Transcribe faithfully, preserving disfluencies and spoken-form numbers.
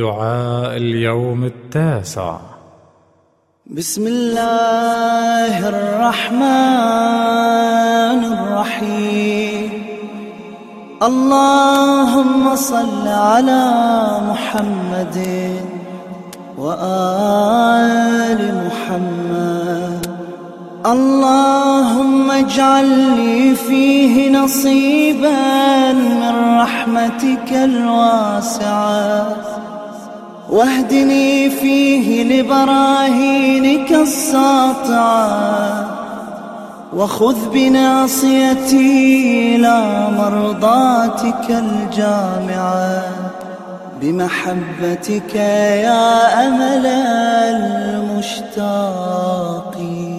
دعاء اليوم التاسع. بسم الله الرحمن الرحيم. اللهم صل على محمد وآل محمد. اللهم اجعل لي فيه نصيبا من رحمتك الواسعة، واهدني فيه لبراهينك الساطعة، وخذ بناصيتي إلى مرضاتك الجامعة، بمحبتك يا أمل المشتاقين.